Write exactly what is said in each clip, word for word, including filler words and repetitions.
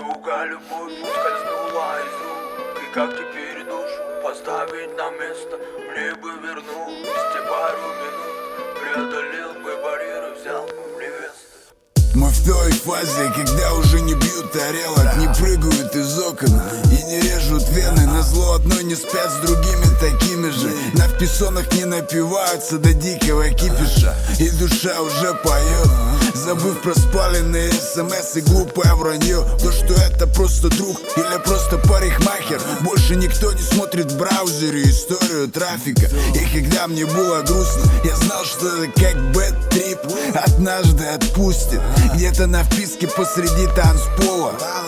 Сука, любовь ускользнула из рук. И как теперь душу поставить на место? Мне бы вернуть те пару минут, преодолел бы барьеры, взял бы в невесту. Мы в той фазе, когда уже не бьют тарелок, не прыгают из окон и не режут вены. Назло одной не спят с другими такими же. На вписонах не напиваются до дикого кипиша, и душа уже поет, забыв про спаленные смс и глупое вранье. То, что это просто друг или просто парикмахер. Больше никто не смотрит в браузере историю трафика. И когда мне было грустно, я знал, что это как бэд-трип, однажды отпустит. Где-то на вписке посреди танцпола,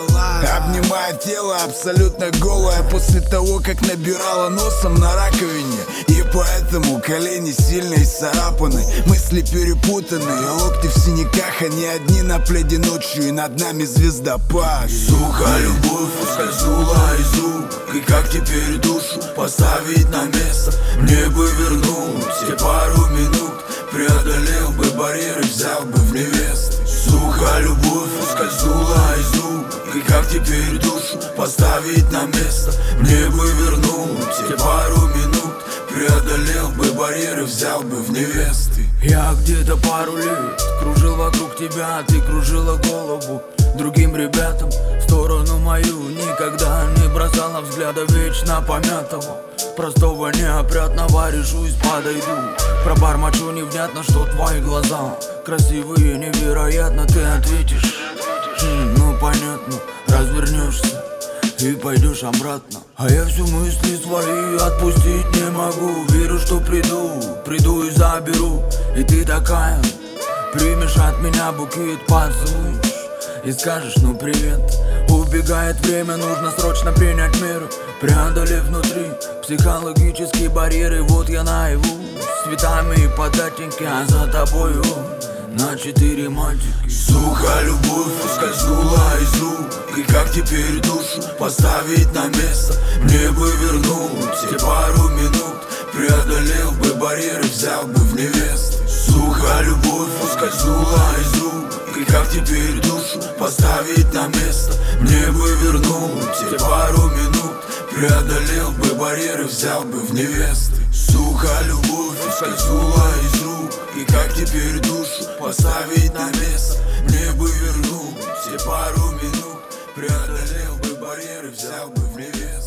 обнимая тело абсолютно голое, после того, как набирала носом на раковине. И поэтому колени сильно исцарапаны, мысли перепутаны, локти в синяках, они одни на пледе ночью, и над нами звездопад. Сука, любовь ускользнула из рук. И как теперь душу поставить на место? Мне бы вернуть те пару минут, преодолел бы барьеры, взял бы в невесты. Сука, любовь ускользнула из рук. И как теперь душу поставить на место? Мне бы вернуть те пару минут, преодолел бы барьеры, взял бы в невесты. Я где-то пару лет кружил вокруг тебя, ты кружила голову другим ребятам. В сторону мою никогда не бросала взгляда вечно помятого, простого неопрятного. Решусь, подойду, пробормочу невнятно, что твои глаза красивые, невероятно. Ты ответишь, хм, ну понятно, развернешься и пойдешь обратно. А я все мысли свои отпустить не могу. Верю, что приду, приду и заберу. И ты такая, примешь от меня букет, поцелуешь и скажешь, ну привет. Убегает время, нужно срочно принять меры, преодолев внутри психологические барьеры. Вот я наяву с цветами и податеньки, а за тобою на четыре мальчики. Сука, любовь ускользнула из рук. И как теперь душу поставить на место? Мне бы вернуть те пару минут, преодолел бы барьеры, взял бы в невесты. Сука, любовь ускользнула из рук. И как теперь душу поставить на место? Мне бы вернуть те пару минут, преодолел бы барьеры, взял бы в невесты. Сука, любовь ускользнула из рук. И как теперь душу поставить на место? Мне бы вернуть те пару минут, преодолел бы барьеры, взял бы в невесты.